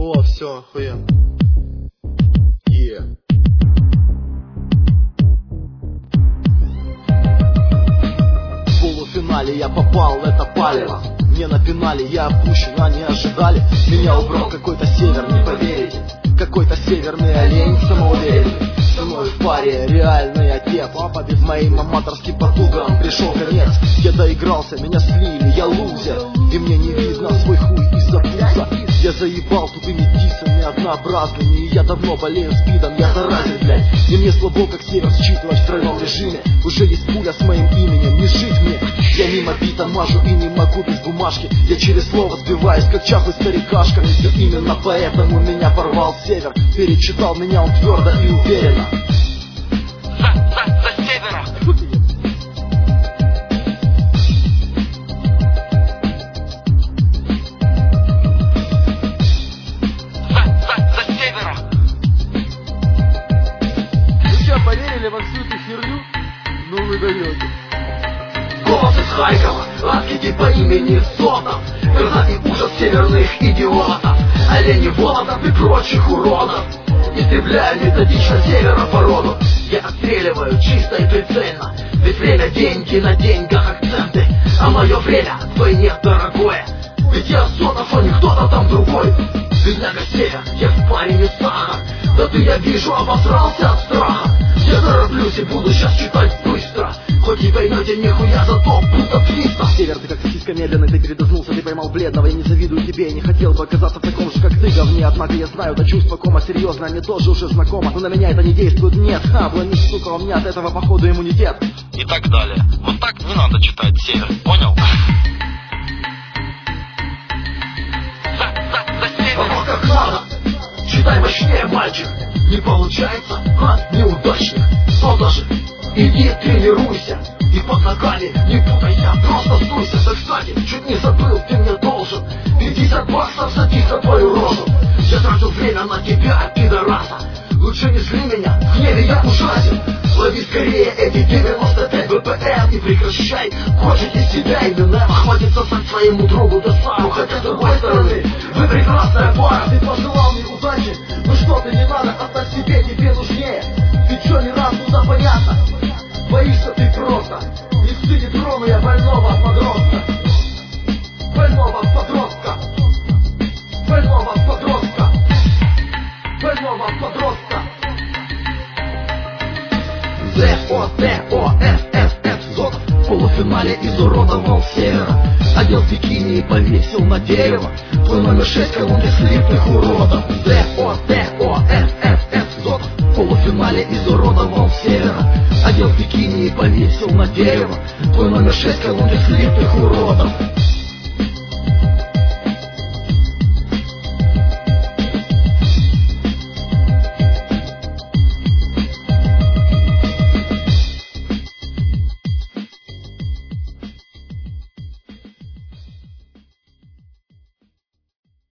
О, все, охуенно. В полуфинале я попал, это палево. Не на финале, я опущен, а не ожидали. Меня убрал какой-то север, не поверите. Какой-то северный олень самоуверенный. Со мной в паре реальный отец. Моим аматорским потугам пришел конец. Я доигрался, меня слили, я лузер. И мне не видно свой хуй из-за пуза. Я заебал тупыми дисами однообразными. И я давно болею спидом, я заразен, блядь. И мне слабо, как север, считывать в тройном режиме. Уже есть пуля с моим именем, не жить мне. Я мимо бита мажу и не могу без бумажки. Я через слово сбиваюсь, как чахлый старикашка. И именно поэтому меня порвал север. Перечитал меня он твердо и уверенно. За севера! За севера! Вы что, поверили во всю эту херню? Ну вы даете. Голос из Харькова, адский по имени Сотов. Гроза и ужас северных идиотов, оленей, володов и прочих уродов. Истребляю методично севера породу. Я отстреливаю чисто и прицельно. Ведь время деньги, на деньгах акценты. А мое время в войне дорогое. Ведь я Сотов, а не кто-то там другой. Бедняга север, я в паре не сахар. Да ты, я вижу, обосрался от страха. Я тороплюсь и буду сейчас читать быстро. Хоть не поймете нихуя, зато будто твистом. Север, ты как сосиска медленно, ты передознулся, ты поймал бледного. Я не завидую тебе, я не хотел бы оказаться в таком же, как ты, говне. Однако я знаю, это чувство кома серьезно, мне тоже уже знакомо. Но на меня это не действует, нет. Обломись, сука, у меня от этого походу иммунитет. И так далее. Вот так не надо читать север, понял? За север! Вот как надо. Читай мощнее, мальчик. Не получается, неудачник. Но даже иди тренируйся. И под ногами не путайся, просто стойся. Да, кстати, чуть не забыл, ты мне должен 50 баксов садись за твою рожу. Я трачу время на тебя, пидораса. Лучше не зли меня, в гневе я ужасен. Лови скорее эти 95 БПМ и прекращай корчить из себя. Именно хватит сосать своему другу Десару. Хотя с другой стороны, вы прекрасная пара. Ты пожелал мне удачи, ну что ты, не надо, оставь себе, тебе нужнее. Ты чё, не раз туда понятно? Боишься ты просто. Не стыдит трону я больного подростка. Больного подростка. Больного подростка. Больного подростка. Z-O-T-O-F-F-F Зотов в полуфинале изуродовал севера. Одел бикини и повесил на дерево. Твой номер 6 колонки слепых уродов. Z-O-T-O-F-F-F Зотов в полуфинале изуродовал севера. Одел бикини и повесил на дерево. Твой номер 6 колонки слепых уродов.